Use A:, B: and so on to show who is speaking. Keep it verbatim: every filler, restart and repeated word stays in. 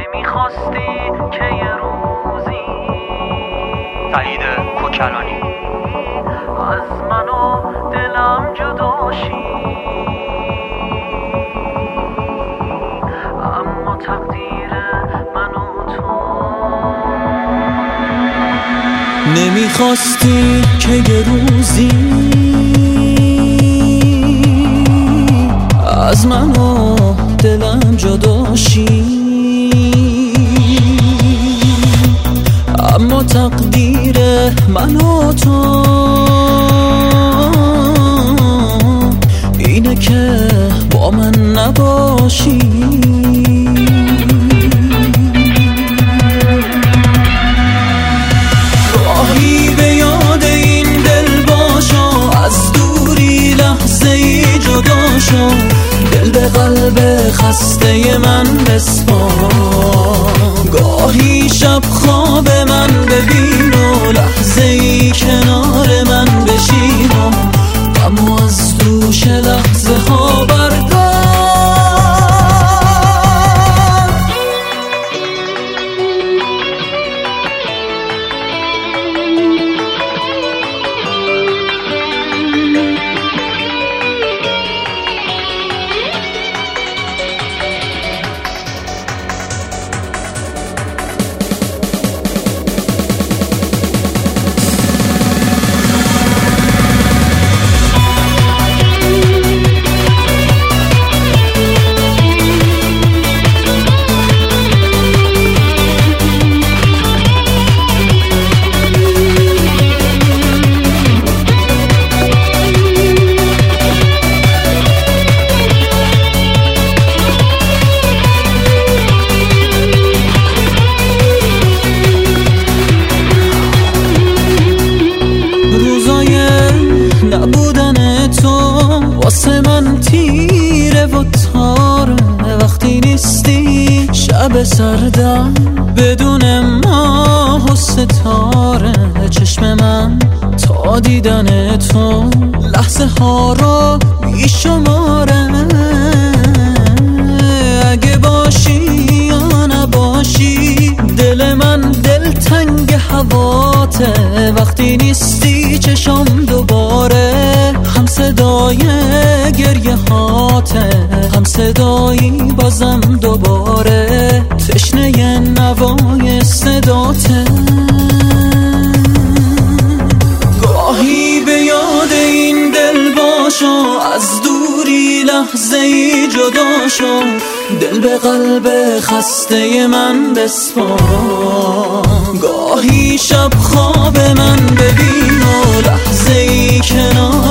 A: نمیخواستی که یه روزی
B: سعید کوکلانی
A: از من و دلم جداشی، اما تقدیر من و تو
C: نمیخواستی که یه روزی از من و دلم جداشی، اما تقدیر من و تو اینه که با من نباشی. راهی به یاد این دل باشا، از دوری لحظه ای جدا شو، دل به قلب خسته من بسپار. گاهی شب خواب من ببین و لحظه ای کنار من بشین و غمو از دوش لحظه ها بردار. نبودن تو واسه من تیره و تاره، وقتی نیستی شب سردم بدون ماه و ستاره. چشم من تا دیدن تو لحظه ها رو بیشماره، اگه باشی یا نباشی دل من دل تنگ هواته. وقتی نیستی چشم دوباره هم صدای گریه هاته، هم صدایی بازم دوباره تشنه نوای صداته. گاهی به یاد این دل باشو، از دوری لحظه ای جدا شو، دل به قلب خسته من بسپار. گاهی شب خواب من ببین و لحظه ای کنار